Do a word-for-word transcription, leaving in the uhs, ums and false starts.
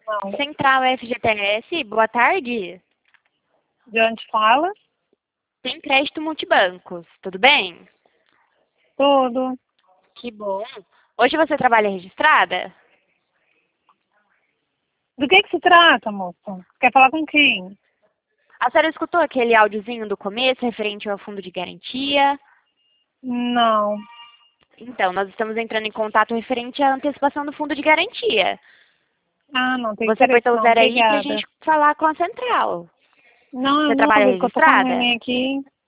Não. Central F G T S, boa tarde. De onde fala? Tem crédito multibancos, tudo bem? Tudo. Que bom. Hoje você trabalha registrada? Do que que se trata, moça? Quer falar com quem? A senhora escutou aquele áudiozinho do começo referente ao fundo de garantia? Não. Então, nós estamos entrando em contato referente à antecipação do fundo de garantia. Ah, não tem Você interesse apertou o não, zero aí pra obrigada. gente falar com a central. Não, Você não, trabalha porque eu tô com a registrada? neném aqui.